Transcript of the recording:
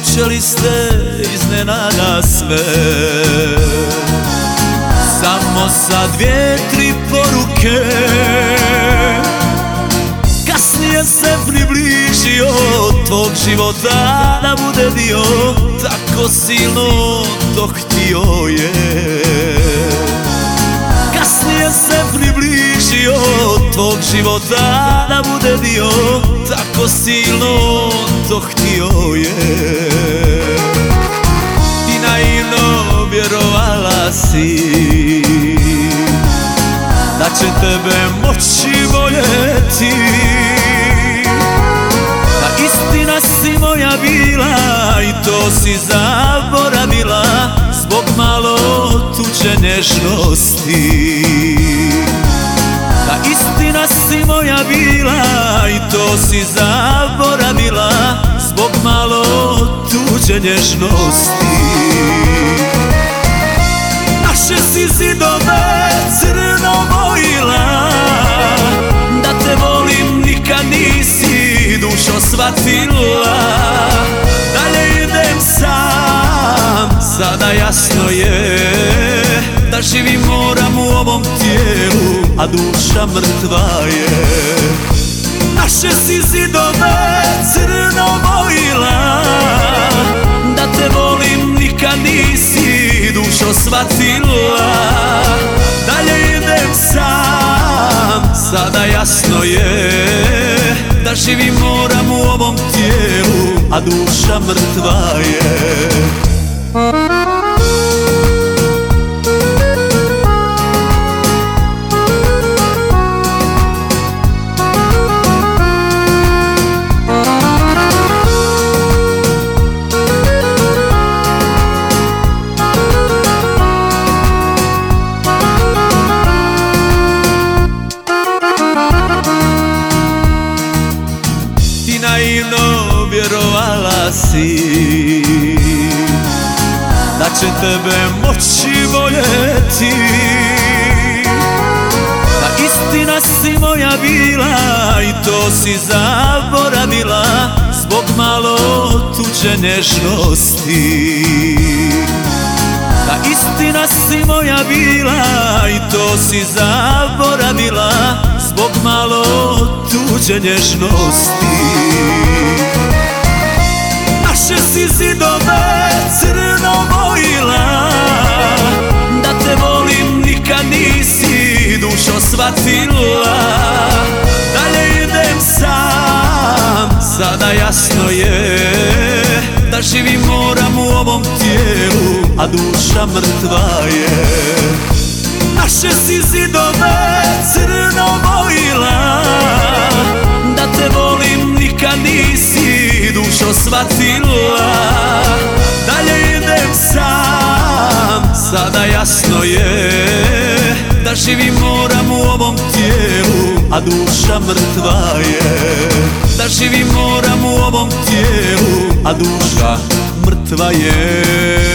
počeli ste iznenada sve, samo sa 2-3 poruke. Kasnije se približio tvog života da bude dio, tako silno to htio je. Kasnije se približio tvog života da bude dio, tako silno to htio je. Ti naivno vjerovala si da će tebe moći voljeti, da istina si moja bila i to si zaboravila zbog malo tuđe nježnosti. Da istina si moja bila i to si zaboravila zbog malo tuđe nježnosti. Naše si zidove crno bojila, da te volim nikad nisi dušo shvatila. Dalje idem sam, sada jasno je da živim moram u ovom tijelu, a duša mrtva je. Naše si zidove crno bojila, da te volim nikad nisi dušo shvatila. Dalje idem sam, sada jasno je da živim moram u ovom tijelu, a duša mrtva je. Naivno vjerovala si da će tebe moći voljeti, da istina si moja bila i to si zaboravila zbog malo tuđe nježnosti. Da istina si moja bila i to si zaboravila zbog malo tuđe nježnosti. Naše si zidove crno bojila, da te volim nikad nisi dušo shvatila. Dalje idem sam, sada jasno je da živim moram u ovom tijelu, a duša mrtva je. Naše si zidove crno bojila, da te volim nikad nisi dušo shvatila. Dalje idem sam, sada jasno je da živim moram u ovom tijelu, a duša mrtva je. Da živim moram u ovom tijelu, a duša mrtva je.